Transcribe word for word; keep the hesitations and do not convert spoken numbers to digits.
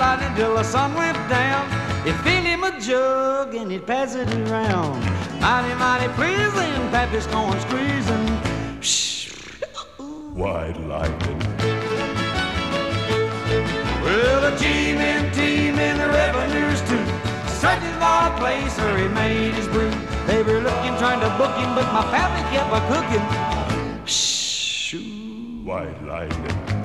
riding till the sun went down. He'd fill him a jug and he'd pass it around. Mighty, mighty pleasing, Pappy's corn squeezing. Shh. White lightning. Well, the G-men team in the revenues too, searching for a place where he made his brew. They were looking, trying to book him, but my pappy kept a cooking. Shh. White lightning.